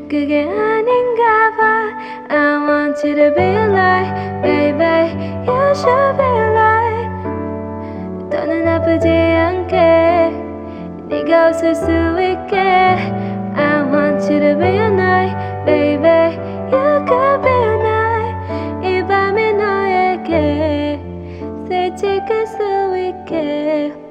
그게 아닌가 봐. I want you to be like, baby, you should be like. 더는 아프지 않게 네가 웃을 수 있게. I want you to be a night, baby, you could be a night. 이 밤이 너에게 스치길 수 있게.